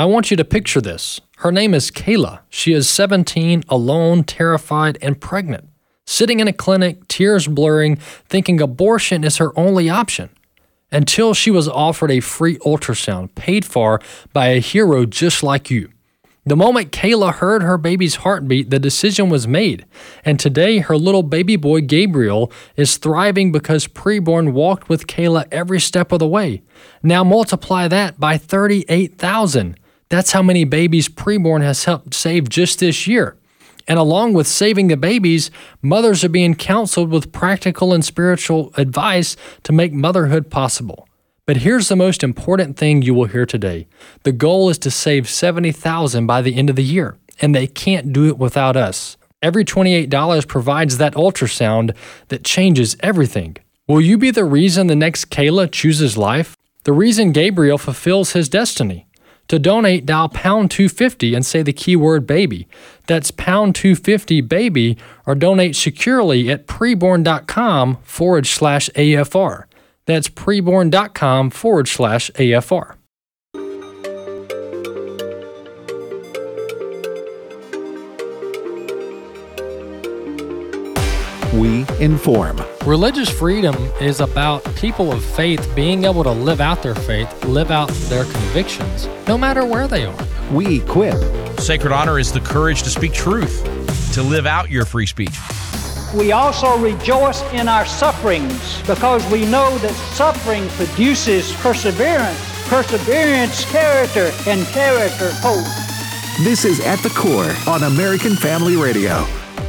I want you to picture this. Her name is Kayla. She is 17, alone, terrified, and pregnant, sitting in a clinic, tears blurring, thinking abortion is her only option, until she was offered a free ultrasound paid for by a hero just like you. The moment Kayla heard her baby's heartbeat, the decision was made, and today her little baby boy Gabriel is thriving because Preborn walked with Kayla every step of the way. Now multiply that by 38,000. That's how many babies Preborn has helped save just this year. And along with saving the babies, mothers are being counseled with practical and spiritual advice to make motherhood possible. But here's the most important thing you will hear today. The goal is to save $70,000 by the end of the year, and they can't do it without us. Every $28 provides that ultrasound that changes everything. Will you be the reason the next Kayla chooses life? The reason Gabriel fulfills his destiny? To donate, dial pound 250 and say the keyword baby. That's pound 250 baby, or donate securely at preborn.com/AFR. That's preborn.com/AFR. We inform. Religious freedom is about people of faith being able to live out their faith, live out their convictions, no matter where they are. We equip. Sacred honor is the courage to speak truth, to live out your free speech. We also rejoice in our sufferings because we know that suffering produces perseverance, perseverance, character, and character, hope. This is At the Core on American Family Radio.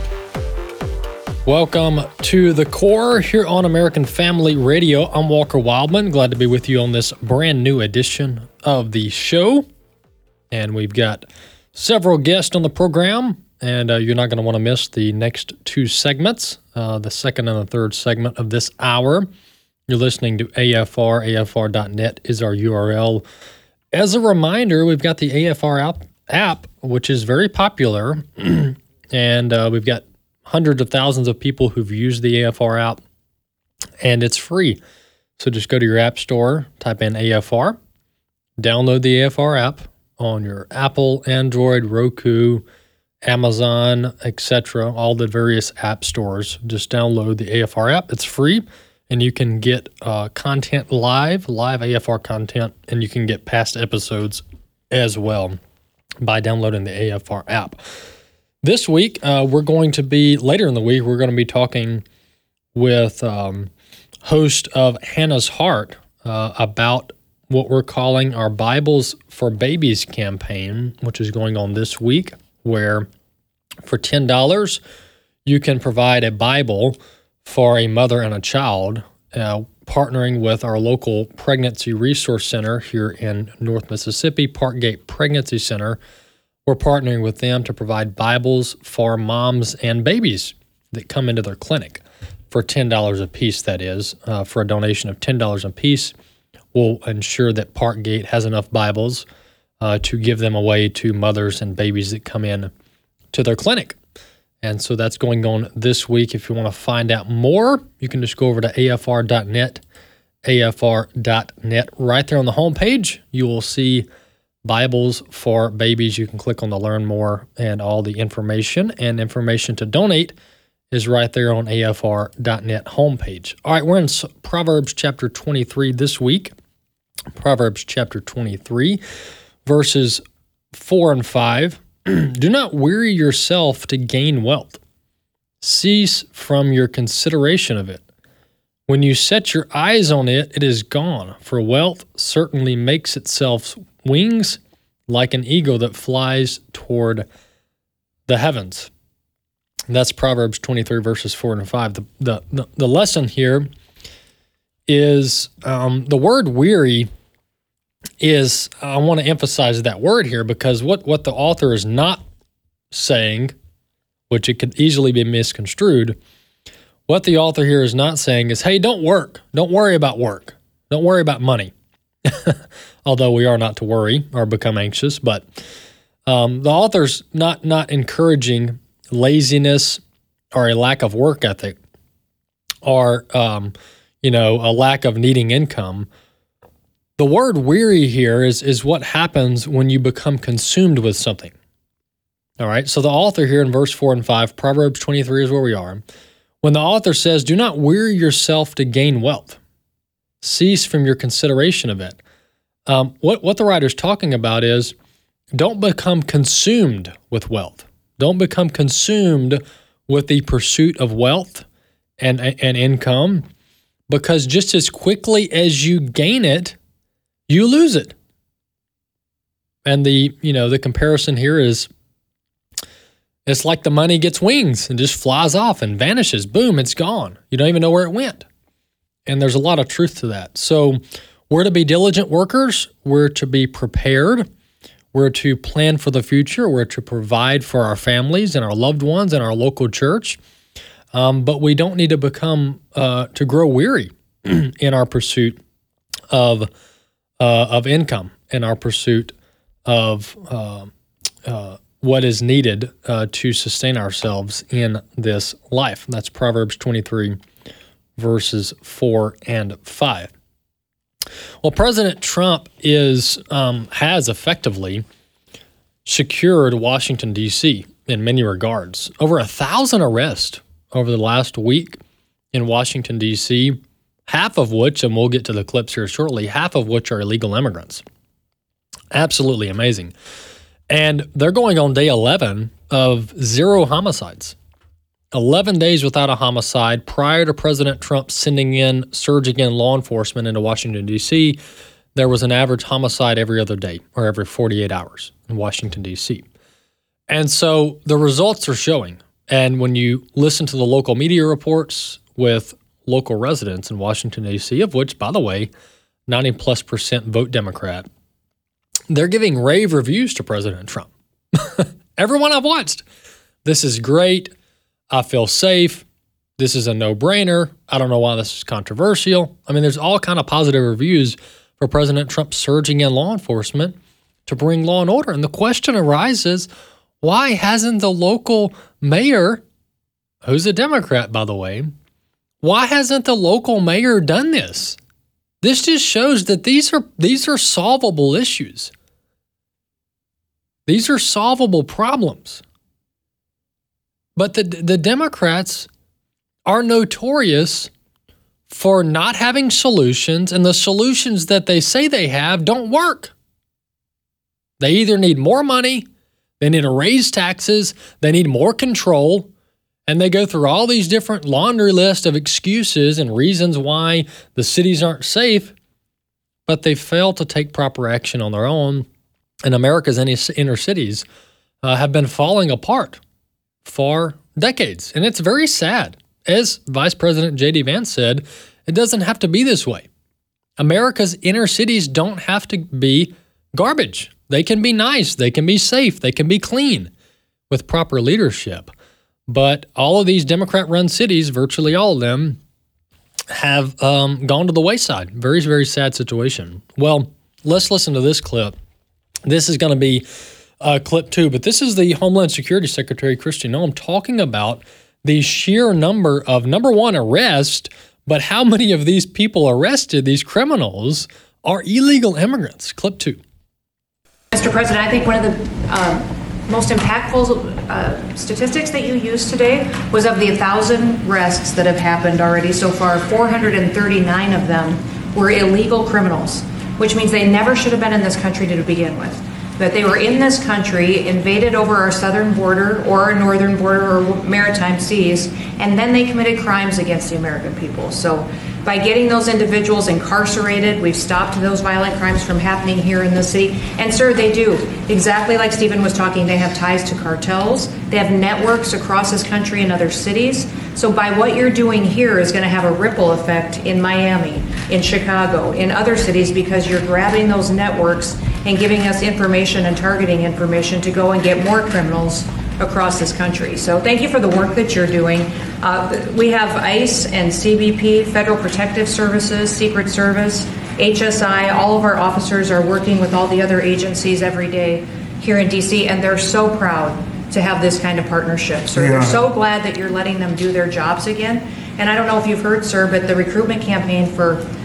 Welcome to The Core here on American Family Radio. I'm Walker Wildman. Glad to be with you on this brand new edition of the show. And we've got several guests on the program. And you're not going to want to miss the next two segments, the second and the third segment of this hour. You're listening to AFR. AFR.net is our URL. As a reminder, we've got the AFR app, which is very popular. And we've got hundreds of thousands of people who've used the AFR app, and it's free. So just go to your app store, type in AFR, download the AFR app on your Apple, Android, Roku, Amazon, etc., all the various app stores. Just download the AFR app. It's free, and you can get content live AFR content, and you can get past episodes as well by downloading the AFR app. This week, later in the week, we're going to be talking with host of Hannah's Heart about what we're calling our Bibles for Babies campaign, which is going on this week, where for $10, you can provide a Bible for a mother and a child, partnering with our local pregnancy resource center here in North Mississippi, Parkgate Pregnancy Center. We're partnering with them to provide Bibles for moms and babies that come into their clinic for $10 a piece, that is. For a donation of $10 a piece, we'll ensure that Parkgate has enough Bibles to give them away to mothers and babies that come in to their clinic. And so that's going on this week. If you want to find out more, you can just go over to AFR.net, AFR.net. Right there on the homepage, you will see Bibles for Babies. You can click on the Learn More and all the information. And information to donate is right there on AFR.net homepage. All right, we're in Proverbs chapter 23 this week. Proverbs chapter 23, verses 4 and 5. Do not weary yourself to gain wealth. Cease from your consideration of it. When you set your eyes on it, it is gone. For wealth certainly makes itself wings like an eagle that flies toward the heavens. And that's Proverbs 23, verses 4 and 5. The lesson here is the word weary is, I want to emphasize that word here because what the author is not saying, which it could easily be misconstrued, what the author here is not saying is, hey, don't work. Don't worry about work. Don't worry about money. Although we are not to worry or become anxious, but the author's not encouraging laziness or a lack of work ethic or a lack of needing income. The word weary here is what happens when you become consumed with something. All right, so the author here in verse 4 and 5, Proverbs 23 is where we are. When the author says, do not weary yourself to gain wealth. Cease from your consideration of it. What the writer's talking about is, don't become consumed with wealth. Don't become consumed with the pursuit of wealth and income, because just as quickly as you gain it, you lose it. And the comparison here is, it's like the money gets wings and just flies off and vanishes. Boom, it's gone. You don't even know where it went. And there's a lot of truth to that. So we're to be diligent workers. We're to be prepared. We're to plan for the future. We're to provide for our families and our loved ones and our local church. But we don't need to to grow weary in our pursuit of income, in our pursuit of what is needed to sustain ourselves in this life. That's Proverbs 23, verses 4 and 5. Well, President Trump has effectively secured Washington, D.C. in many regards. Over 1,000 arrests over the last week in Washington, D.C., half of which, and we'll get to the clips here shortly, half of which are illegal immigrants. Absolutely amazing. And they're going on day 11 of 0 homicides. 11 days without a homicide prior to President Trump surging in law enforcement into Washington, D.C. There was an average homicide every other day or every 48 hours in Washington, D.C. And so the results are showing. And when you listen to the local media reports with local residents in Washington, D.C., of which, by the way, 90+% vote Democrat, they're giving rave reviews to President Trump. Everyone I've watched, this is great. I feel safe. This is a no-brainer. I don't know why this is controversial. I mean, there's all kind of positive reviews for President Trump surging in law enforcement to bring law and order. And the question arises, why hasn't the local mayor, who's a Democrat, by the way, why hasn't the local mayor done this? This just shows that these are solvable issues. These are solvable problems. But the Democrats are notorious for not having solutions, and the solutions that they say they have don't work. They either need more money, they need to raise taxes, they need more control, and they go through all these different laundry lists of excuses and reasons why the cities aren't safe, but they fail to take proper action on their own. And America's inner cities have been falling apart for decades. And it's very sad. As Vice President J.D. Vance said, it doesn't have to be this way. America's inner cities don't have to be garbage. They can be nice. They can be safe. They can be clean with proper leadership. But all of these Democrat-run cities, virtually all of them, have gone to the wayside. Very, very sad situation. Well, let's listen to this clip. This is going to be clip 2, but this is the Homeland Security Secretary, Kristi Noem, talking about the sheer number of, number one, arrests, but how many of these people arrested, these criminals, are illegal immigrants. Clip 2. Mr. President, I think one of the most impactful statistics that you used today was of the 1,000 arrests that have happened already so far, 439 of them were illegal criminals, which means they never should have been in this country to begin with. That they were in this country, invaded over our southern border or our northern border or maritime seas, and then they committed crimes against the American people. So by getting those individuals incarcerated, we've stopped those violent crimes from happening here in the city. And sir, they do. Exactly like Stephen was talking, they have ties to cartels. They have networks across this country and other cities. So by what you're doing here is going to have a ripple effect in Miami, in Chicago, in other cities, because you're grabbing those networks and giving us information and targeting information to go and get more criminals across this country. So thank you for the work that you're doing. We have ICE and CBP, Federal Protective Services, Secret Service, HSI. All of our officers are working with all the other agencies every day here in D.C., and they're so proud to have this kind of partnership. So they're so glad that you're letting them do their jobs again. And I don't know if you've heard, sir, but the recruitment campaign for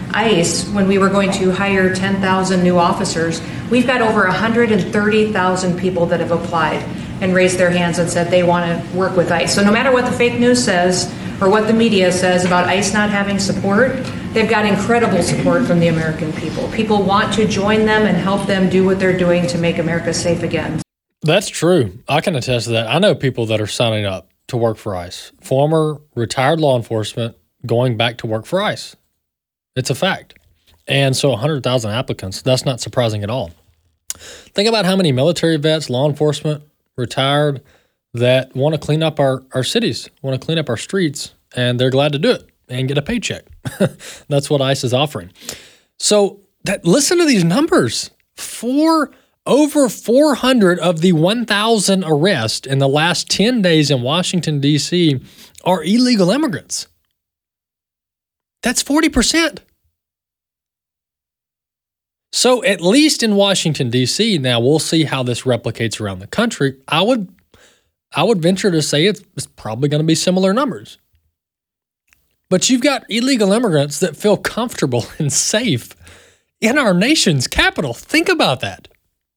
ICE, when we were going to hire 10,000 new officers, we've got over 130,000 people that have applied and raised their hands and said they want to work with ICE. So no matter what the fake news says or what the media says about ICE not having support, they've got incredible support from the American people. People want to join them and help them do what they're doing to make America safe again. That's true. I can attest to that. I know people that are signing up to work for ICE, former retired law enforcement going back to work for ICE. It's a fact. And so 100,000 applicants, that's not surprising at all. Think about how many military vets, law enforcement, retired, that want to clean up our cities, want to clean up our streets, and they're glad to do it and get a paycheck. That's what ICE is offering. So listen to these numbers. Over 400 of the 1,000 arrests in the last 10 days in Washington, D.C. are illegal immigrants. That's 40%. So at least in Washington, D.C., now we'll see how this replicates around the country. I would venture to say it's probably going to be similar numbers. But you've got illegal immigrants that feel comfortable and safe in our nation's capital. Think about that.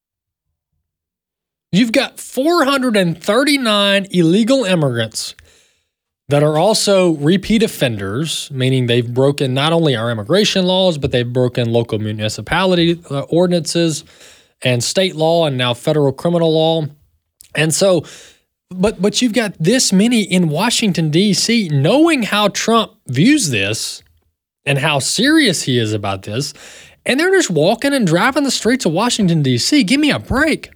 You've got 439 illegal immigrants that are also repeat offenders, meaning they've broken not only our immigration laws, but they've broken local municipality ordinances and state law and now federal criminal law. And so, but you've got this many in Washington, D.C., knowing how Trump views this and how serious he is about this, and they're just walking and driving the streets of Washington, D.C. Give me a break.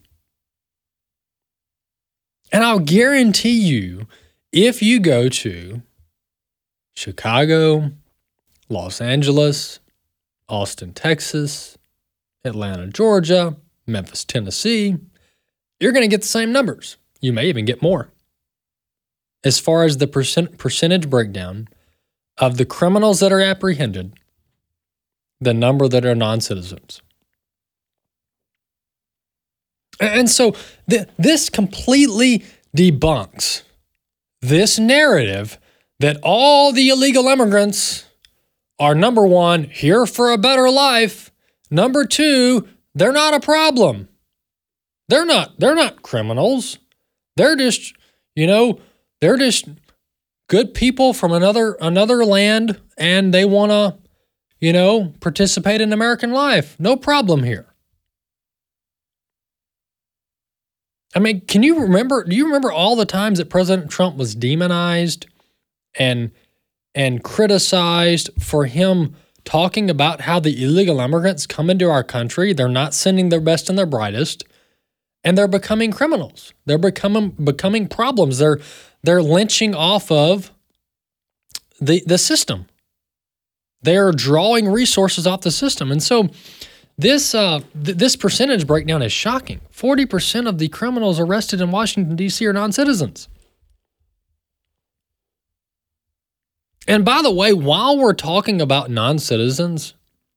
And I'll guarantee you, if you go to Chicago, Los Angeles, Austin, Texas, Atlanta, Georgia, Memphis, Tennessee, you're going to get the same numbers. You may even get more. As far as the percentage breakdown of the criminals that are apprehended, the number that are non-citizens. And so this completely debunks this narrative that all the illegal immigrants are, number one, here for a better life. Number two, they're not a problem. They're not criminals. They're just, they're just good people from another land, and they want to, participate in American life. No problem here. I mean, do you remember all the times that President Trump was demonized and criticized for him talking about how the illegal immigrants come into our country, they're not sending their best and their brightest, and they're becoming criminals. They're becoming problems. They're lynching off of the system. They're drawing resources off the system. And so this percentage breakdown is shocking. 40% of the criminals arrested in Washington, D.C. are non-citizens. And by the way, while we're talking about non-citizens,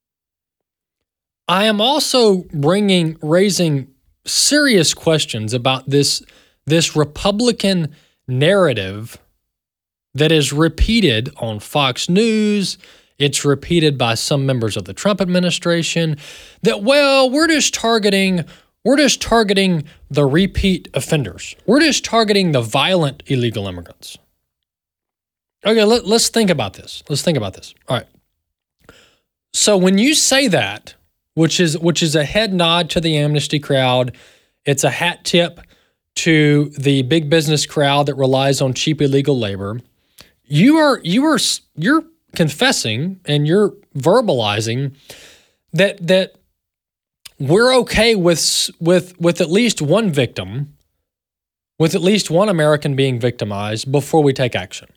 I am also raising serious questions about this Republican narrative that is repeated on Fox News. It's repeated by some members of the Trump administration that, well, we're just targeting the repeat offenders. We're just targeting the violent illegal immigrants. Okay, let's think about this. All right. So when you say that, which is a head nod to the amnesty crowd, it's a hat tip to the big business crowd that relies on cheap illegal labor, you're confessing and you're verbalizing that we're okay with at least one victim, with at least one American being victimized before we take action.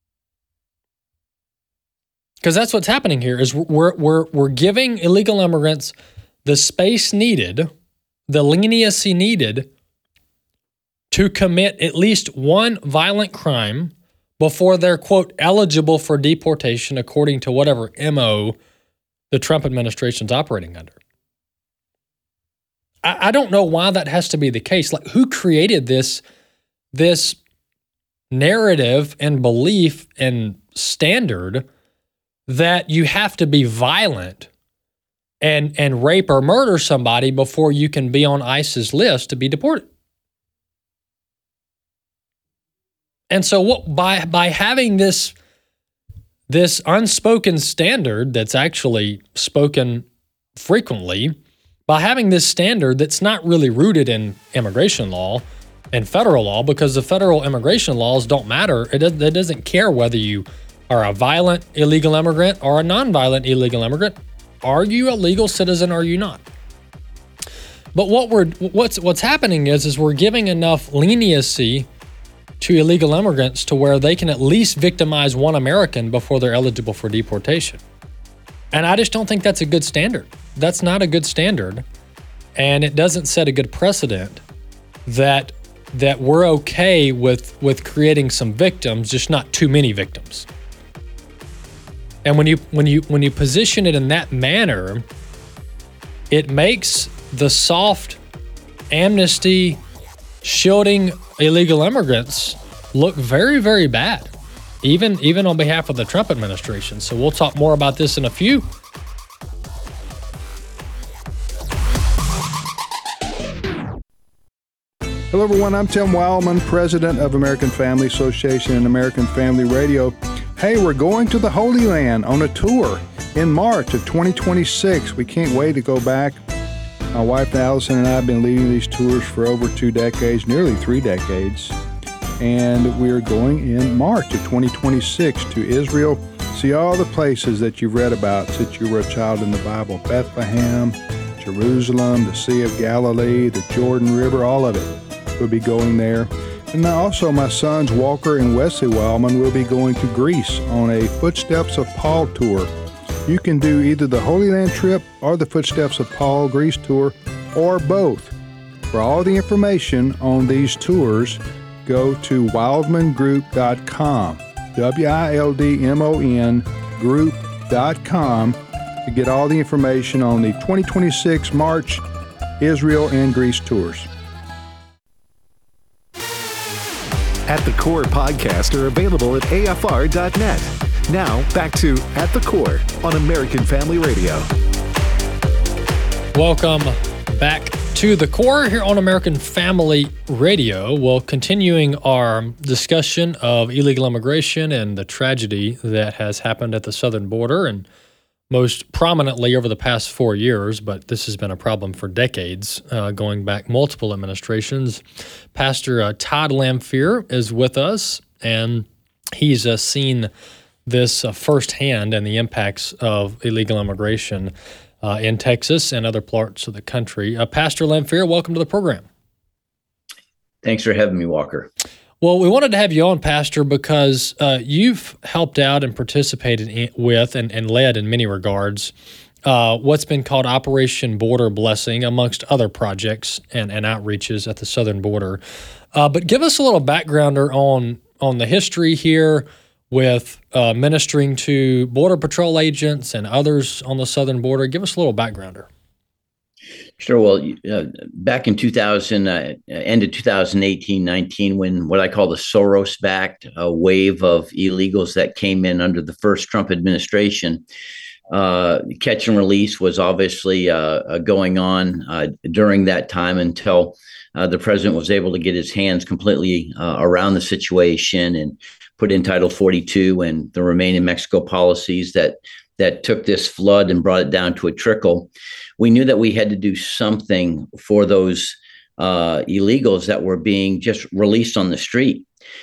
Because that's what's happening here is we're giving illegal immigrants the space needed, the leniency needed to commit at least one violent crime before they're, quote, eligible for deportation according to whatever MO the Trump administration's operating under. I don't know why that has to be the case. Like, who created this narrative and belief and standard that you have to be violent and rape or murder somebody before you can be on ICE's list to be deported. And so by having this unspoken standard that's actually spoken frequently, by having this standard that's not really rooted in immigration law and federal law, because the federal immigration laws don't matter. It doesn't care whether you are a violent illegal immigrant or a nonviolent illegal immigrant. Are you a legal citizen or are you not? But what's happening is we're giving enough leniency to illegal immigrants to where they can at least victimize one American before they're eligible for deportation. And I just don't think that's a good standard. That's not a good standard. And it doesn't set a good precedent that we're okay with creating some victims, just not too many victims. And when you position it in that manner, it makes the soft amnesty shielding illegal immigrants look very, very bad, even on behalf of the Trump administration. So we'll talk more about this in a few. Hello, everyone. I'm Tim Wildman, president of American Family Association and American Family Radio. Hey, we're going to the Holy Land on a tour in March of 2026. We can't wait to go back. My wife Allison and I have been leading these tours for over 2 decades, nearly 3 decades. And we're going in March of 2026 to Israel. See all the places that you've read about since you were a child in the Bible. Bethlehem, Jerusalem, the Sea of Galilee, the Jordan River, all of it. We'll be going there. And now also my sons Walker and Wesley Wildman will be going to Greece on a Footsteps of Paul tour. You can do either the Holy Land trip or the Footsteps of Paul Greece tour, or both. For all the information on these tours, go to wildmangroup.com, WILDMON group.com, to get all the information on the 2026 March Israel and Greece tours. At the Core podcasts are available at AFR.net. Now, back to At the Core on American Family Radio. Welcome back to The Core here on American Family Radio. Well, continuing our discussion of illegal immigration and the tragedy that has happened at the southern border, and most prominently over the past 4 years, but this has been a problem for decades, going back multiple administrations. Pastor Todd Lamphere is with us, and he's seen this firsthand and the impacts of illegal immigration in Texas and other parts of the country. Pastor Lamphere, welcome to the program. Thanks for having me, Walker. Well, we wanted to have you on, Pastor, because you've helped out and participated with and led in many regards what's been called Operation Border Blessing, amongst other projects and outreaches at the southern border. But give us a little backgrounder on the history here with ministering to Border Patrol agents and others on the southern border. Give us a little backgrounder. Sure. Well, back in 2000, end of 2018-19, when what I call the Soros-backed wave of illegals that came in under the first Trump administration, catch and release was obviously going on during that time until the president was able to get his hands completely around the situation and put in Title 42 and the Remain in Mexico policies that took this flood and brought it down to a trickle. We knew that we had to do something for those illegals that were being just released on the street.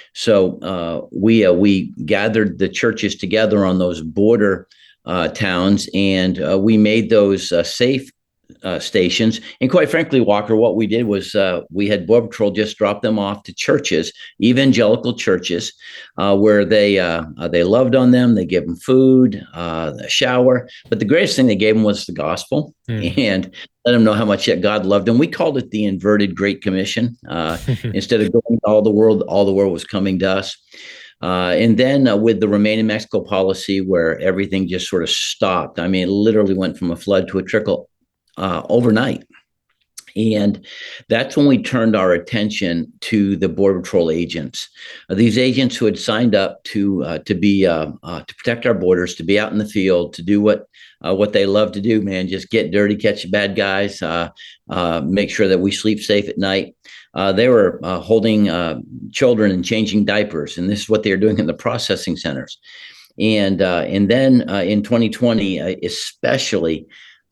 So we gathered the churches together on those border towns, and we made those safe stations. And quite frankly, Walker, what we did was we had Border Patrol just drop them off to churches, evangelical churches, where they loved on them. They gave them food, a shower. But the greatest thing they gave them was the gospel and let them know how much yet God loved them. We called it the inverted Great Commission. Instead of going to all the world was coming to us. And then with the Remain in Mexico policy, where everything just sort of stopped. I mean, it literally went from a flood to a trickle overnight. And that's when we turned our attention to the Border Patrol agents. These agents who had signed up to protect our borders, to be out in the field, to do what they love to do, man, just get dirty, catch the bad guys, make sure that we sleep safe at night. They were holding children and changing diapers, and this is what they were doing in the processing centers. And then in 2020, especially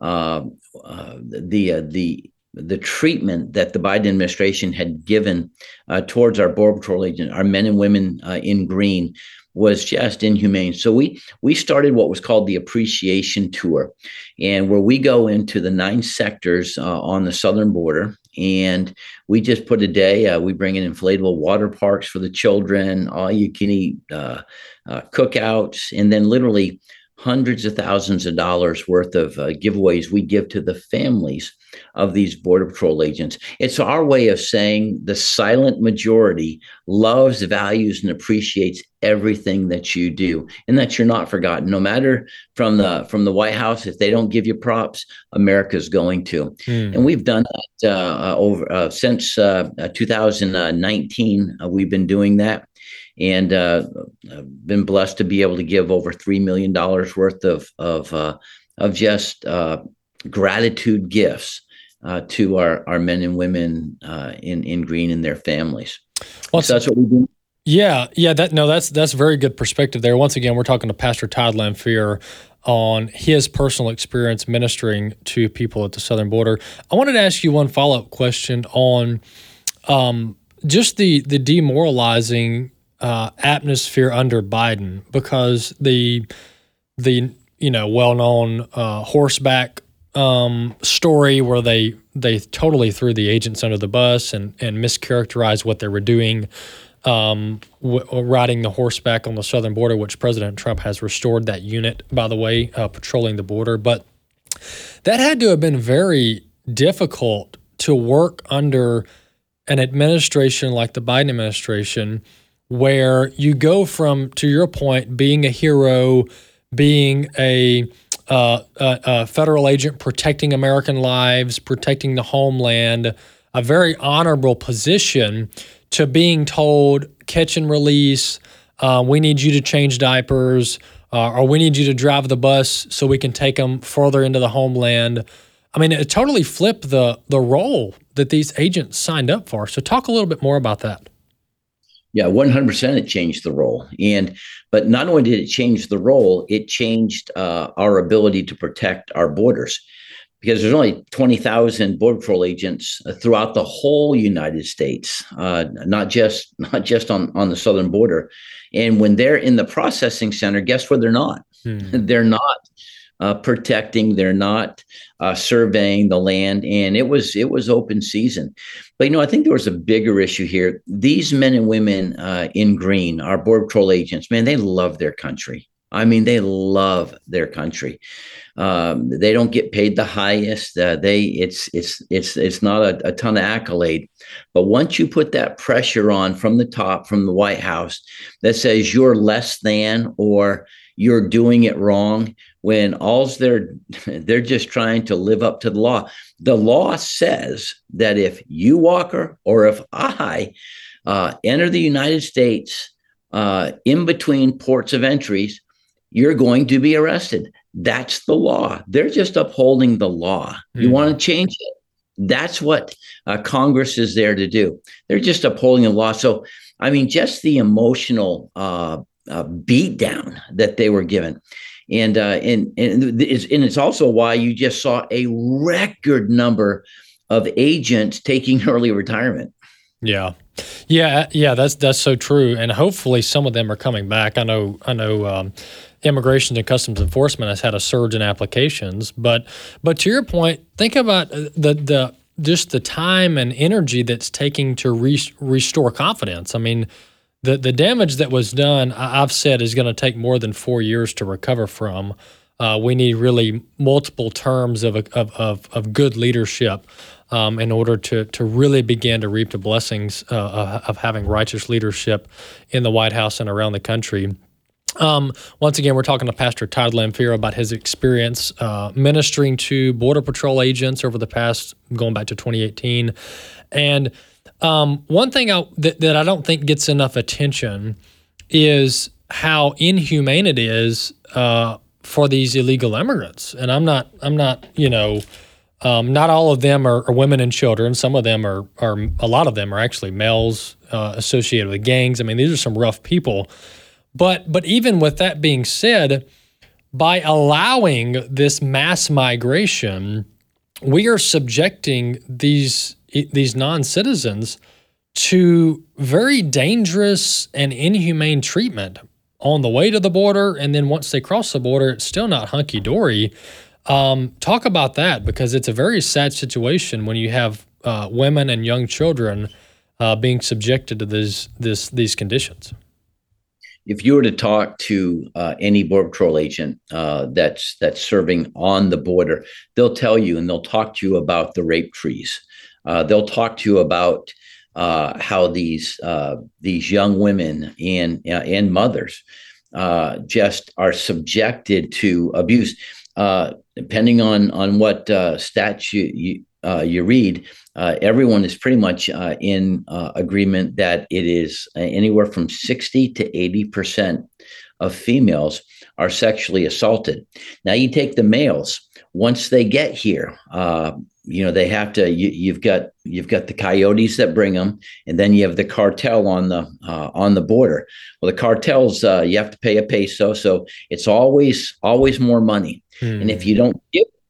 the treatment that the Biden administration had given towards our Border Patrol agents, our men and women in green, was just inhumane. So we started what was called the Appreciation Tour, and where we go into the 9 sectors on the southern border, and we just put a day. We bring in inflatable water parks for the children, all you can eat cookouts, and then literally hundreds of thousands of dollars worth of giveaways we give to the families of these Border Patrol agents. It's our way of saying the silent majority loves, values, and appreciates everything that you do, and that you're not forgotten. No matter from the White House, if they don't give you props, America's going to. And we've done that since 2019. We've been doing that. And been blessed to be able to give over $3 million worth of just gratitude gifts to our men and women in green and their families. Well, so that's what we do. Yeah. That's very good perspective there. Once again, we're talking to Pastor Todd Lamphere on his personal experience ministering to people at the southern border. I wanted to ask you one follow-up question on just the demoralizing atmosphere under Biden, because the well-known horseback story where they totally threw the agents under the bus and mischaracterized what they were doing, riding the horseback on the southern border, which President Trump has restored that unit, by the way, patrolling the border. But that had to have been very difficult to work under an administration like the Biden administration, where you go from, to your point, being a hero, being a federal agent protecting American lives, protecting the homeland, a very honorable position, to being told, catch and release, we need you to change diapers, or we need you to drive the bus so we can take them further into the homeland. I mean, it totally flipped the role that these agents signed up for. So talk a little bit more about that. Yeah, 100% it changed the role. But not only did it change the role, it changed our ability to protect our borders, because there's only 20,000 Border Patrol agents throughout the whole United States, not just on the southern border. And when they're in the processing center, guess what? They're not. They're not protecting. They're not surveying the land, and it was open season. But I think there was a bigger issue here. These men and women in green, our Border Patrol agents, man, they love their country. I mean, they love their country. They don't get paid the highest. It's not a ton of accolade. But once you put that pressure on from the top, from the White House, that says you're less than or you're doing it wrong, when they're just trying to live up to the law. The law says that if you, Walker, or if I enter the United States in between ports of entries, you're going to be arrested. That's the law. They're just upholding the law. You want to change it? That's what Congress is there to do. They're just upholding the law. So, I mean, just the emotional beat down that they were given. And it's also why you just saw a record number of agents taking early retirement. Yeah. That's so true. And hopefully some of them are coming back. I know. Immigration and Customs Enforcement has had a surge in applications, but to your point, think about just the time and energy that's taking to restore confidence. I mean, the damage that was done, I've said, is going to take more than 4 years to recover from. We need really multiple terms of good leadership in order to really begin to reap the blessings of having righteous leadership in the White House and around the country. Once again, we're talking to Pastor Todd Lamphira about his experience ministering to Border Patrol agents over the past, going back to 2018. And one thing that I don't think gets enough attention is how inhumane it is for these illegal immigrants. And I'm not, not all of them are women and children. Some of them are a lot of them are actually males associated with gangs. I mean, these are some rough people. But even with that being said, by allowing this mass migration, we are subjecting these non-citizens to very dangerous and inhumane treatment on the way to the border, and then once they cross the border, it's still not hunky-dory. Talk about that, because it's a very sad situation when you have women and young children being subjected to these conditions. If you were to talk to any Border Patrol agent that's serving on the border, they'll tell you, and they'll talk to you about the rape trees. They'll talk to you about how these young women and mothers just are subjected to abuse. Depending on what stats you read, everyone is pretty much in agreement that it is anywhere from 60 to 80% of females are sexually assaulted. Now, you take the males. Once they get here, they have to. You've got the coyotes that bring them, and then you have the cartel on the border. Well, the cartels, you have to pay a peso, so it's always more money. And if you don't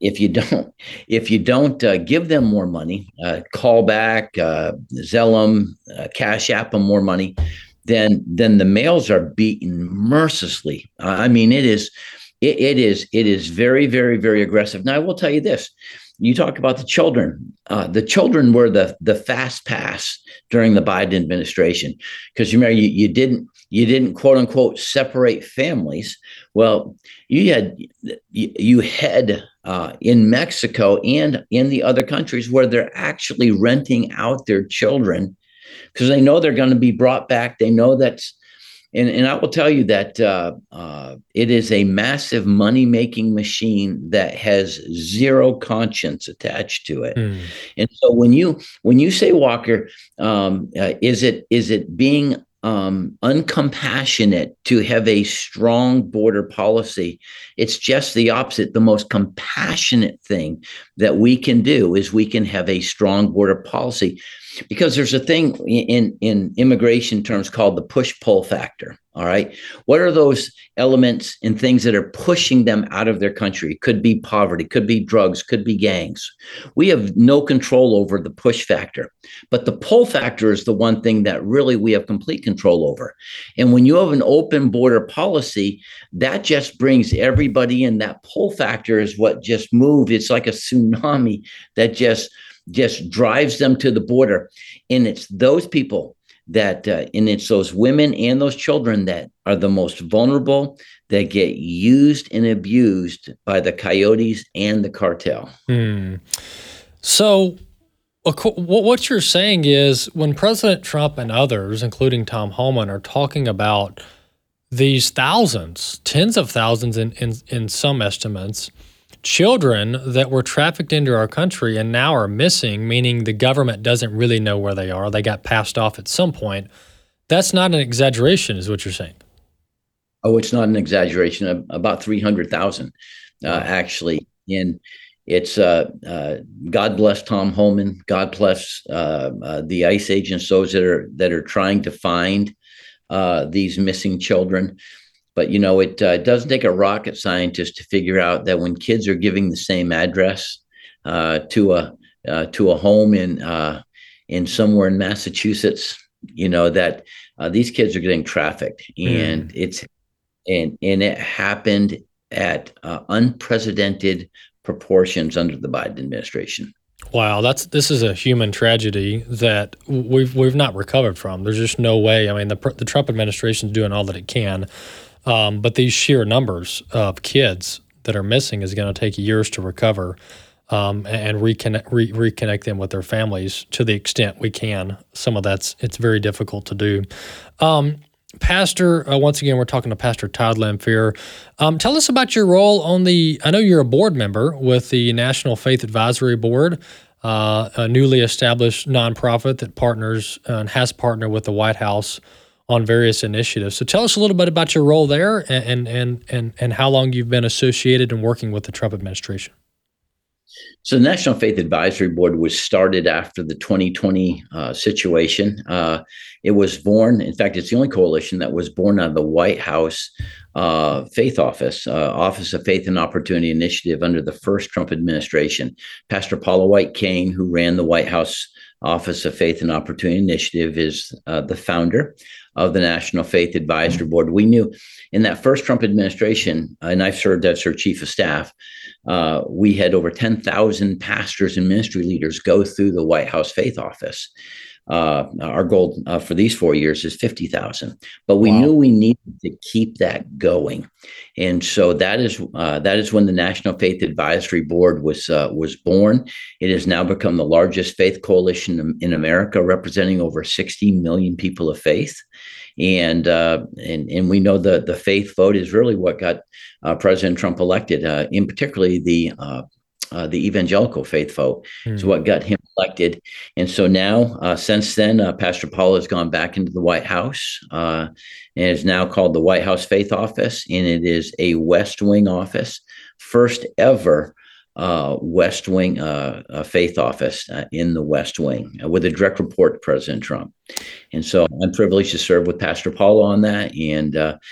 give them more money, call back, Zelle them, Cash App them more money, then the males are beaten mercilessly. I mean, it is very, very, very aggressive. Now, I will tell you this. You talk about the children. The children were the fast pass during the Biden administration, because you remember you didn't quote unquote separate families. Well, you had in Mexico and in the other countries where they're actually renting out their children because they know they're going to be brought back. They know that's. And I will tell you that it is a massive money-making machine that has zero conscience attached to it. And so when you say, Walker, is it being uncompassionate to have a strong border policy? It's just the opposite. The most compassionate thing that we can do is we can have a strong border policy. Because there's a thing in immigration terms called the push-pull factor, all right? What are those elements and things that are pushing them out of their country? It could be poverty, could be drugs, could be gangs. We have no control over the push factor. But the pull factor is the one thing that really we have complete control over. And when you have an open border policy, that just brings everybody in. That pull factor is what just moved. It's like a tsunami that just drives them to the border. And it's those people that, and it's those women and those children that are the most vulnerable, that get used and abused by the coyotes and the cartel. So what you're saying is when President Trump and others, including Tom Homan, are talking about these thousands, tens of thousands in some estimates, children that were trafficked into our country and now are missing, meaning the government doesn't really know where they are. They got passed off at some point. That's not an exaggeration, is what you're saying. Oh, it's not an exaggeration. About 300,000, actually. And it's God bless Tom Homan. God bless the ICE agents, those that are trying to find these missing children. But, it doesn't take a rocket scientist to figure out that when kids are giving the same address to a home in somewhere in Massachusetts, that these kids are getting trafficked, and it happened at unprecedented proportions under the Biden administration. Wow, this is a human tragedy that we've not recovered from. There's just no way. I mean, the Trump administration is doing all that it can. But these sheer numbers of kids that are missing is going to take years to recover and reconnect them with their families to the extent we can. Some of it's very difficult to do. Pastor, once again, we're talking to Pastor Todd Lamphere. Tell us about your role on I know you're a board member with the National Faith Advisory Board, a newly established nonprofit that partners and has partnered with the White House on various initiatives. So tell us a little bit about your role there and how long you've been associated and working with the Trump administration. So the National Faith Advisory Board was started after the 2020 situation. It was born, in fact, it's the only coalition that was born out of the White House Faith Office, Office of Faith and Opportunity Initiative under the first Trump administration. Pastor Paula White Cain, who ran the White House Office of Faith and Opportunity Initiative, is the founder of the National Faith Advisory Board. We knew in that first Trump administration, and I've served as her chief of staff, we had over 10,000 pastors and ministry leaders go through the White House Faith Office. Our goal for these 4 years is 50,000, but we knew we needed to keep that going. And so that is when the National Faith Advisory Board was born. It has now become the largest faith coalition in America, representing over 60 million people of faith. And we know the faith vote is really what got President Trump elected, in particularly the evangelical faith vote is what got him elected. And so now, since then, Pastor Paul has gone back into the White House and is now called the White House Faith Office, and it is a West Wing office, first ever West Wing faith office in the West Wing with a direct report to President Trump. And so I'm privileged to serve with Pastor Paul on that and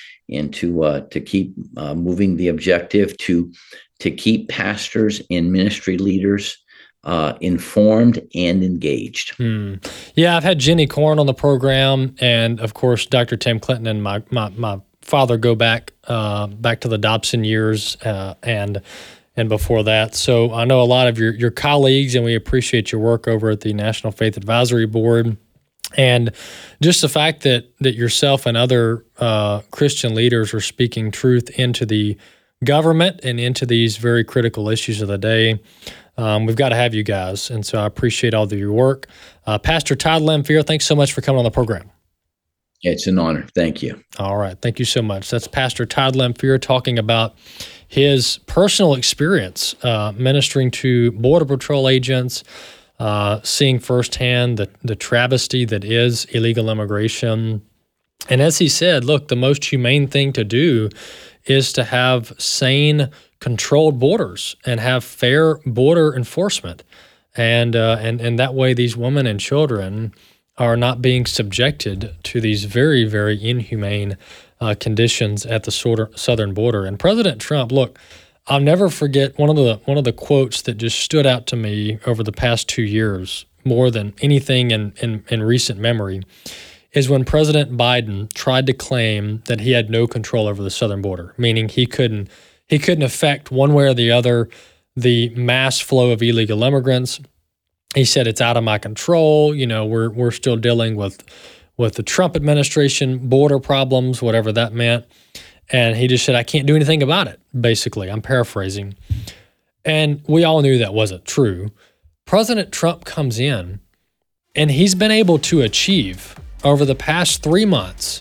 to keep moving the objective to keep pastors and ministry leaders informed and engaged. Yeah, I've had Jenny Korn on the program, and of course, Dr. Tim Clinton and my father go back to the Dobson years and before that. So I know a lot of your colleagues, and we appreciate your work over at the National Faith Advisory Board. And just the fact that yourself and other Christian leaders are speaking truth into the government and into these very critical issues of the day. We've got to have you guys. And so I appreciate all of your work. Pastor Todd Lamphere, thanks so much for coming on the program. It's an honor. Thank you. All right. Thank you so much. That's Pastor Todd Lamphere talking about his personal experience ministering to Border Patrol agents, seeing firsthand the travesty that is illegal immigration. And as he said, look, the most humane thing to do is to have sane, controlled borders and have fair border enforcement. And that way these women and children are not being subjected to these very, very inhumane conditions at the southern border. And President Trump, look, I'll never forget one of the quotes that just stood out to me over the past 2 years, more than anything in recent memory, is when President Biden tried to claim that he had no control over the southern border, meaning he couldn't affect one way or the other the mass flow of illegal immigrants. He said it's out of my control. You know, we're still dealing with the Trump administration border problems, whatever that meant. And he just said, I can't do anything about it, basically. I'm paraphrasing. And we all knew that wasn't true. President Trump comes in, and he's been able to achieve, over the past 3 months,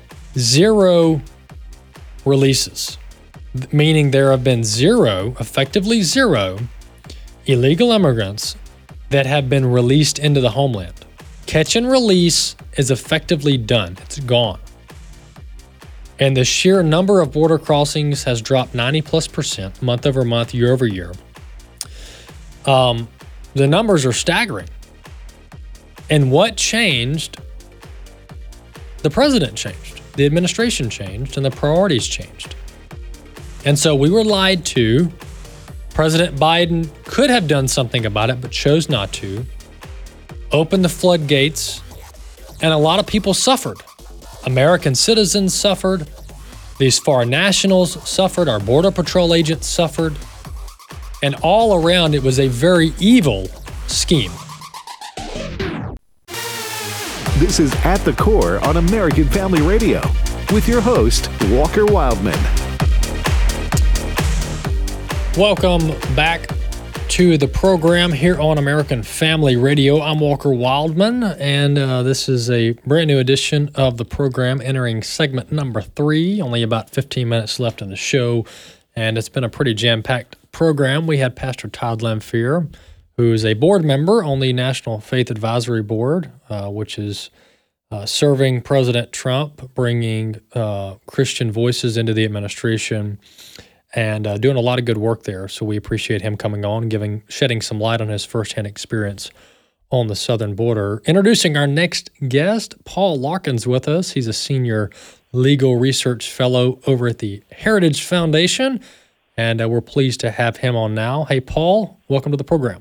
0 releases, meaning there have been effectively zero illegal immigrants that have been released into the homeland. Catch and release is effectively done. It's gone. And the sheer number of border crossings has dropped 90+% month over month, year over year. The numbers are staggering. And what changed? The president changed, the administration changed, and the priorities changed. And so we were lied to. President Biden could have done something about it, but chose not to. Opened the floodgates, and a lot of people suffered. American citizens suffered. These foreign nationals suffered. Our Border Patrol agents suffered. And all around, it was a very evil scheme. This is At the Core on American Family Radio with your host, Walker Wildman. Welcome back to the program here on American Family Radio. I'm Walker Wildman, and this is a brand new edition of the program entering segment number 3. Only about 15 minutes left in the show, and it's been a pretty jam-packed program. We had Pastor Todd Lamphere, who's a board member on the National Faith Advisory Board, which is serving President Trump, bringing Christian voices into the administration, and doing a lot of good work there. So we appreciate him coming on, shedding some light on his firsthand experience on the southern border. Introducing our next guest, Paul Larkin's with us. He's a senior legal research fellow over at the Heritage Foundation, and we're pleased to have him on now. Hey, Paul, welcome to the program.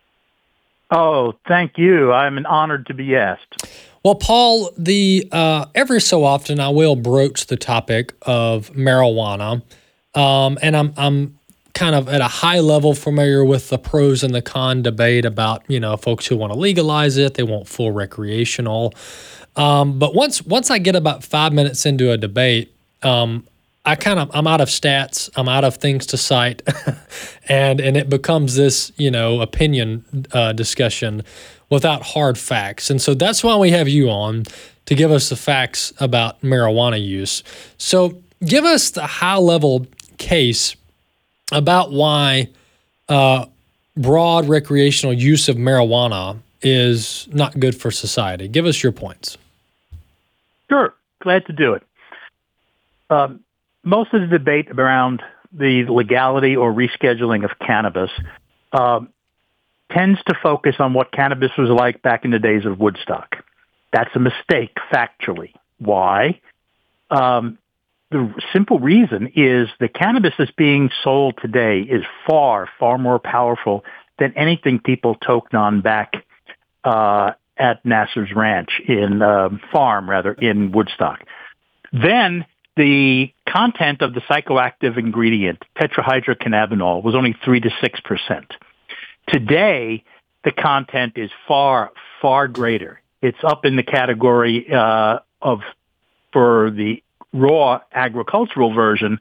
Oh, thank you. I'm honored to be asked. Well, Paul, every so often I will broach the topic of marijuana, and I'm kind of at a high level familiar with the pros and the con debate about, folks who want to legalize it, they want full recreational. But once I get about 5 minutes into a debate, I'm out of stats, I'm out of things to cite, and it becomes this, opinion discussion without hard facts. And so that's why we have you on, to give us the facts about marijuana use. So give us the high-level case about why broad recreational use of marijuana is not good for society. Give us your points. Sure. Glad to do it. Most of the debate around the legality or rescheduling of cannabis tends to focus on what cannabis was like back in the days of Woodstock. That's a mistake, factually. Why? The simple reason is the cannabis that's being sold today is far, far more powerful than anything people toked on back at Nasser's Ranch in Woodstock. Then the content of the psychoactive ingredient, tetrahydrocannabinol, was only 3 to 6%. Today, the content is far, far greater. It's up in the category for the raw agricultural version,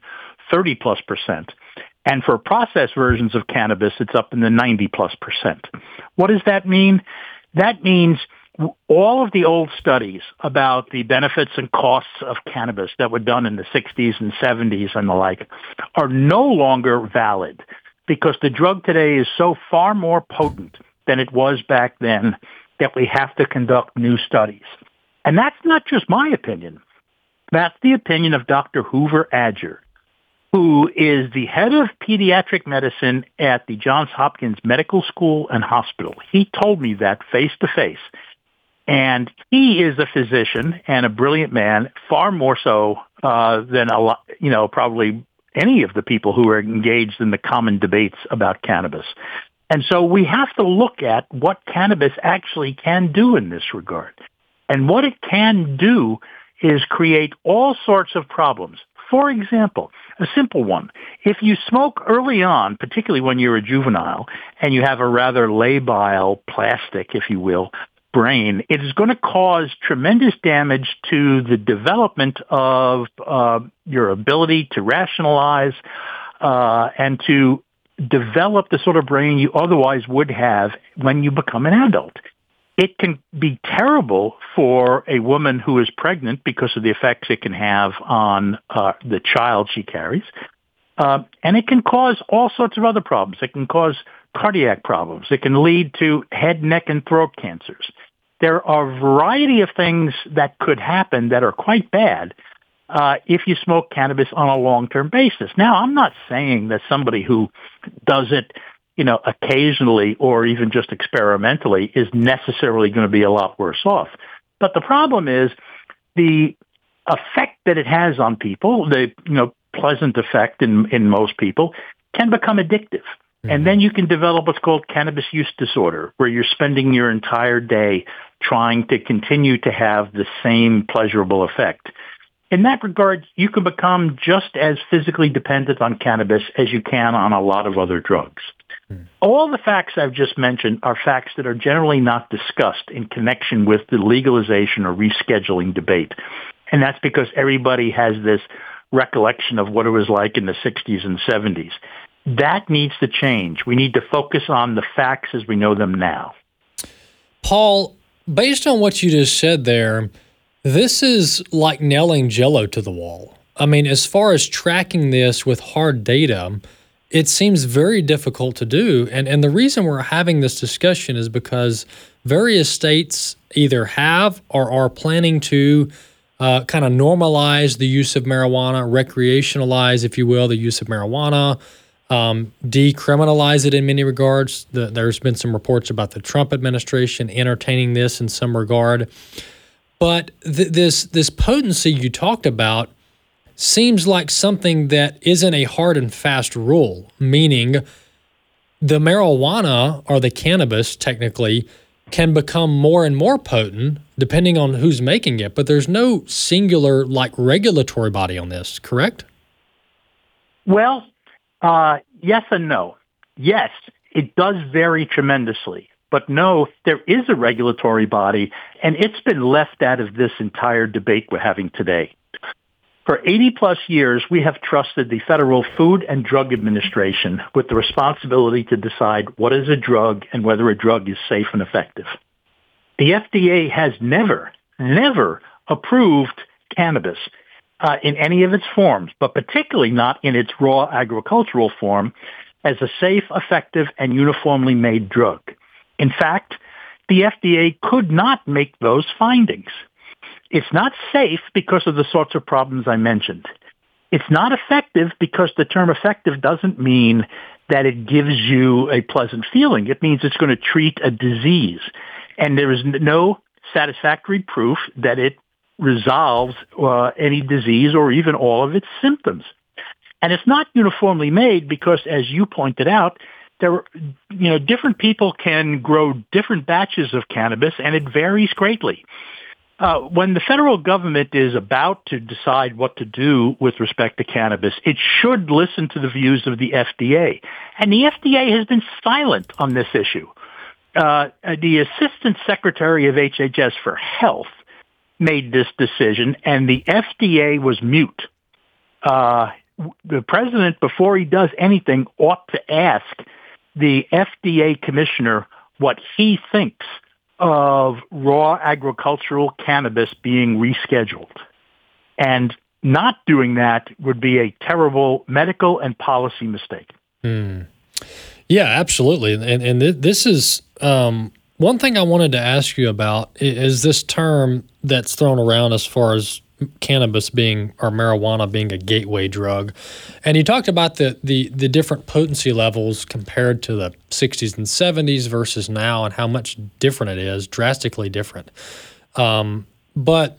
30+%. And for processed versions of cannabis, it's up in the 90+%. What does that mean? That means all of the old studies about the benefits and costs of cannabis that were done in the 60s and 70s and the like are no longer valid, because the drug today is so far more potent than it was back then that we have to conduct new studies. And that's not just my opinion. That's the opinion of Dr. Hoover Adger, who is the head of pediatric medicine at the Johns Hopkins Medical School and Hospital. He told me that face to face. And he is a physician and a brilliant man, far more so than probably any of the people who are engaged in the common debates about cannabis. And so we have to look at what cannabis actually can do in this regard. And what it can do is create all sorts of problems. For example, a simple one. If you smoke early on, particularly when you're a juvenile, and you have a rather labile, plastic, if you will, brain, it is going to cause tremendous damage to the development of your ability to rationalize and to develop the sort of brain you otherwise would have when you become an adult. It can be terrible for a woman who is pregnant because of the effects it can have on the child she carries. And it can cause all sorts of other problems. It can cause cardiac problems. It can lead to head, neck, and throat cancers. There are a variety of things that could happen that are quite bad if you smoke cannabis on a long-term basis. Now, I'm not saying that somebody who does it occasionally or even just experimentally is necessarily going to be a lot worse off. But the problem is the effect that it has on people, the pleasant effect in most people, can become addictive. Mm-hmm. And then you can develop what's called cannabis use disorder, where you're spending your entire day trying to continue to have the same pleasurable effect. In that regard, you can become just as physically dependent on cannabis as you can on a lot of other drugs. All the facts I've just mentioned are facts that are generally not discussed in connection with the legalization or rescheduling debate. And that's because everybody has this recollection of what it was like in the 60s and 70s. That needs to change. We need to focus on the facts as we know them now. Paul, based on what you just said there, this is like nailing Jell-O to the wall. I mean, as far as tracking this with hard data, it seems very difficult to do. And the reason we're having this discussion is because various states either have or are planning to kind of normalize the use of marijuana, recreationalize, if you will, the use of marijuana, decriminalize it in many regards. There's been some reports about the Trump administration entertaining this in some regard. But this potency you talked about seems like something that isn't a hard and fast rule, meaning the marijuana or the cannabis technically can become more and more potent depending on who's making it, but there's no singular like regulatory body on this, correct? Well, yes and no. Yes, it does vary tremendously. But no, there is a regulatory body, and it's been left out of this entire debate we're having today. For 80-plus years, we have trusted the Federal Food and Drug Administration with the responsibility to decide what is a drug and whether a drug is safe and effective. The FDA has never approved cannabis in any of its forms, but particularly not in its raw agricultural form, as a safe, effective, and uniformly made drug. In fact, the FDA could not make those findings. It's not safe because of the sorts of problems I mentioned. It's not effective because the term effective doesn't mean that it gives you a pleasant feeling. It means it's going to treat a disease. And there is no satisfactory proof that it resolves any disease or even all of its symptoms. And it's not uniformly made because, as you pointed out, different people can grow different batches of cannabis, and it varies greatly. When the federal government is about to decide what to do with respect to cannabis, it should listen to the views of the FDA. And the FDA has been silent on this issue. The Assistant Secretary of HHS for Health made this decision, and the FDA was mute. The president, before he does anything, ought to ask the FDA commissioner what he thinks of raw agricultural cannabis being rescheduled. And not doing that would be a terrible medical and policy mistake. Yeah, absolutely. And this is one thing I wanted to ask you about is this term that's thrown around as far as cannabis being, or marijuana being, a gateway drug. And you talked about the different potency levels compared to the 60s and 70s versus now, and how much different it is, drastically different. But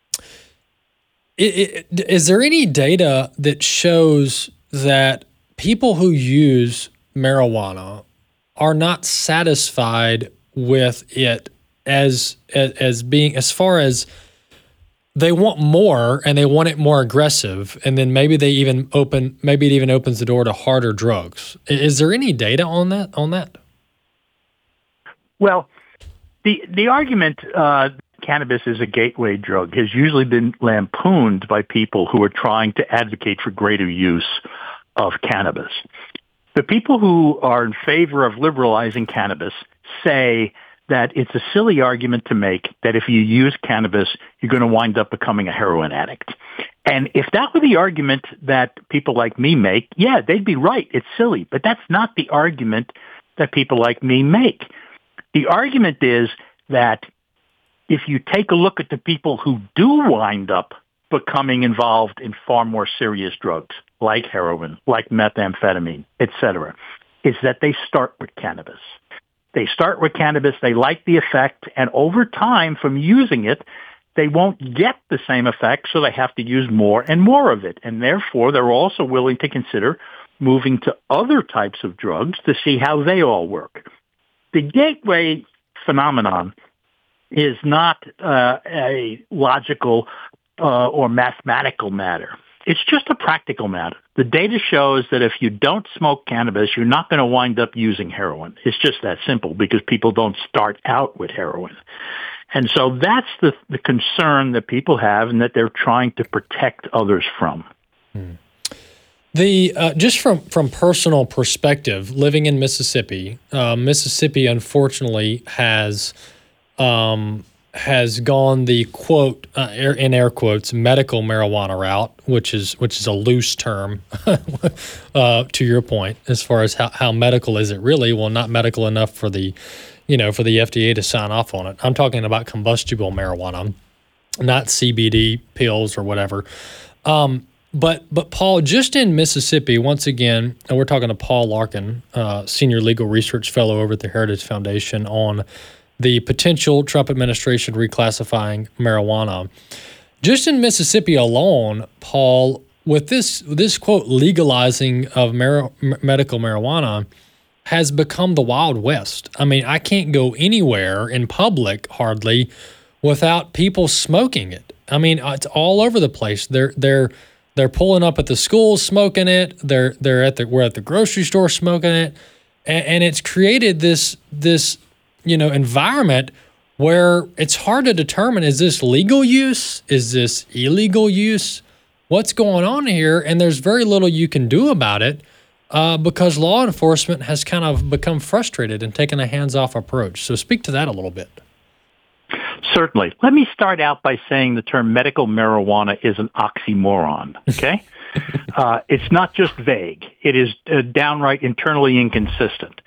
is there any data that shows that people who use marijuana are not satisfied with it as being, as far as they want more and they want it more aggressive, and then maybe it even opens the door to harder drugs? Is there any data on that? Well, the argument cannabis is a gateway drug has usually been lampooned by people who are trying to advocate for greater use of cannabis. The people who are in favor of liberalizing cannabis say that it's a silly argument to make that if you use cannabis, you're going to wind up becoming a heroin addict. And if that were the argument that people like me make, yeah, they'd be right. It's silly. But that's not the argument that people like me make. The argument is that if you take a look at the people who do wind up becoming involved in far more serious drugs, like heroin, like methamphetamine, etc., is that they start with cannabis. They start with cannabis, they like the effect, and over time from using it, they won't get the same effect, so they have to use more and more of it. And therefore, they're also willing to consider moving to other types of drugs to see how they all work. The gateway phenomenon is not a logical or mathematical matter. It's just a practical matter. The data shows that if you don't smoke cannabis, you're not going to wind up using heroin. It's just that simple, because people don't start out with heroin. And so that's the concern that people have, and that they're trying to protect others from. The just from personal perspective, living in Mississippi, Mississippi unfortunately has gone the quote in air quotes medical marijuana route, which is a loose term to your point as far as how medical is it really? Well, not medical enough for the for the FDA to sign off on it. I'm talking about combustible marijuana, not CBD pills or whatever. But Paul, just in Mississippi, once again, and we're talking to Paul Larkin, Senior Legal Research Fellow over at the Heritage Foundation, on the potential Trump administration reclassifying marijuana. Just in Mississippi alone, Paul, with this quote, legalizing of medical marijuana has become the Wild West. I mean, I can't go anywhere in public hardly without people smoking it. I mean, it's all over the place. They're pulling up at the schools smoking it. We're at the grocery store smoking it, and it's created this environment where it's hard to determine, is this legal use? Is this illegal use? What's going on here? And there's very little you can do about it because law enforcement has kind of become frustrated and taken a hands-off approach. So speak to that a little bit. Certainly. Let me start out by saying the term medical marijuana is an oxymoron, okay? It's not just vague. It is downright internally inconsistent.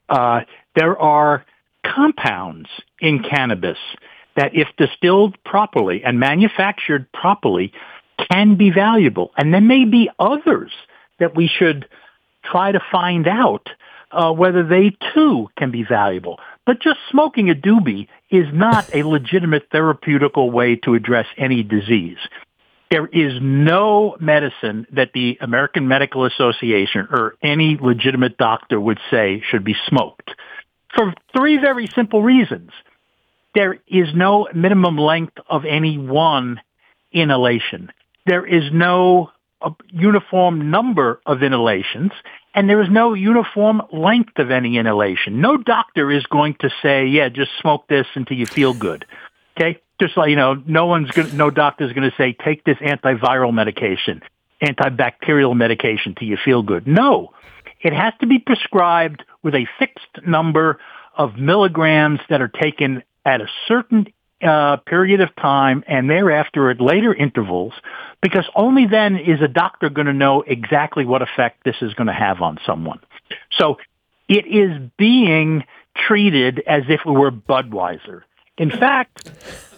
There are compounds in cannabis that, if distilled properly and manufactured properly, can be valuable. And there may be others that we should try to find out whether they, too, can be valuable. But just smoking a doobie is not a legitimate therapeutical way to address any disease. There is no medicine that the American Medical Association or any legitimate doctor would say should be smoked, for three very simple reasons. There is no minimum length of any one inhalation. There is no uniform number of inhalations, and there is no uniform length of any inhalation. No doctor is going to say, yeah, just smoke this until you feel good. Okay? Just like, no doctor is going to say, take this antiviral medication, antibacterial medication till you feel good. No. It has to be prescribed with a fixed number of milligrams that are taken at a certain period of time and thereafter at later intervals, because only then is a doctor going to know exactly what effect this is going to have on someone. So it is being treated as if it were Budweiser. In fact,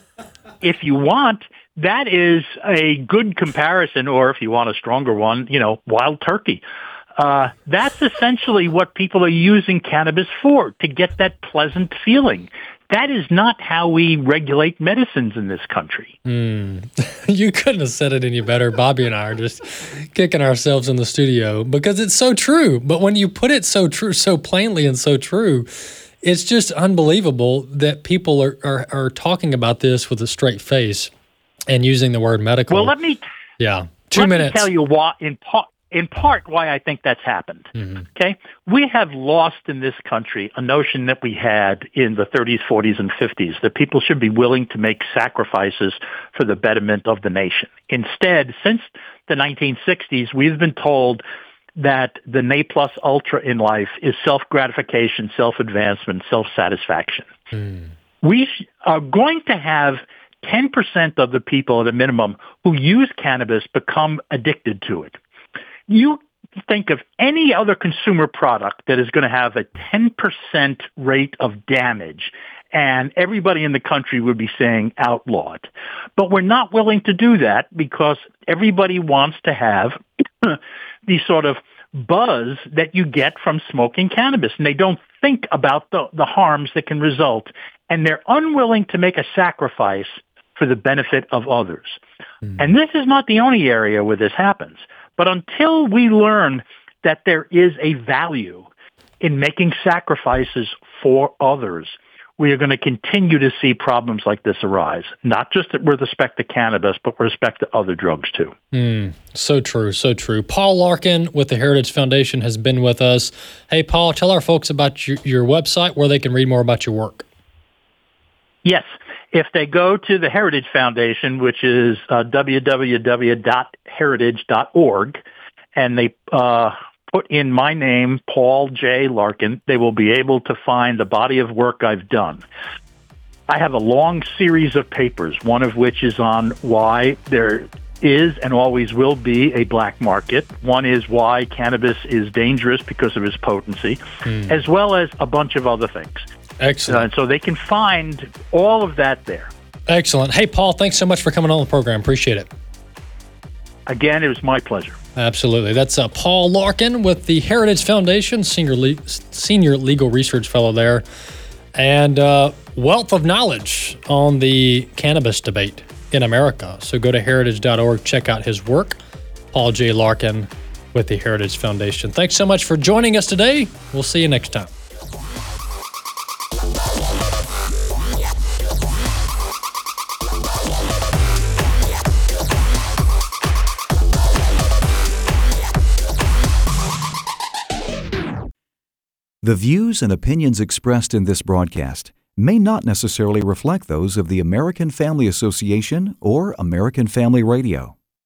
if you want, that is a good comparison, or if you want a stronger one, Wild Turkey. That's essentially what people are using cannabis for, to get that pleasant feeling. That is not how we regulate medicines in this country. You couldn't have said it any better. Bobby and I are just kicking ourselves in the studio because it's so true. But when you put it so true, so plainly and so true, it's just unbelievable that people are talking about this with a straight face and using the word medical. Well, let me 2 minutes. Let me tell you why, in part why I think that's happened. Okay? We have lost in this country a notion that we had in the 30s, 40s, and 50s, that people should be willing to make sacrifices for the betterment of the nation. Instead, since the 1960s, we've been told that the ne plus ultra in life is self-gratification, self-advancement, self-satisfaction. We are going to have 10% of the people at a minimum who use cannabis become addicted to it. You think of any other consumer product that is going to have a 10% rate of damage, and everybody in the country would be saying outlawed. But we're not willing to do that because everybody wants to have the sort of buzz that you get from smoking cannabis, and they don't think about the harms that can result, and they're unwilling to make a sacrifice for the benefit of others. And this is not the only area where this happens. But until we learn that there is a value in making sacrifices for others, we are going to continue to see problems like this arise, not just with respect to cannabis, but with respect to other drugs too. So true, so true. Paul Larkin with the Heritage Foundation has been with us. Hey, Paul, tell our folks about your website where they can read more about your work. Yes. If they go to the Heritage Foundation, which is www.heritage.org, and they put in my name, Paul J. Larkin, they will be able to find the body of work I've done. I have a long series of papers, one of which is on why there is and always will be a black market. One is why cannabis is dangerous because of its potency, as well as a bunch of other things. Excellent. So they can find all of that there. Excellent. Hey, Paul, thanks so much for coming on the program. Appreciate it. Again, it was my pleasure. Absolutely. That's Paul Larkin with the Heritage Foundation, senior legal research fellow there, and wealth of knowledge on the cannabis debate in America. So go to heritage.org, check out his work. Paul J. Larkin with the Heritage Foundation. Thanks so much for joining us today. We'll see you next time. The views and opinions expressed in this broadcast may not necessarily reflect those of the American Family Association or American Family Radio.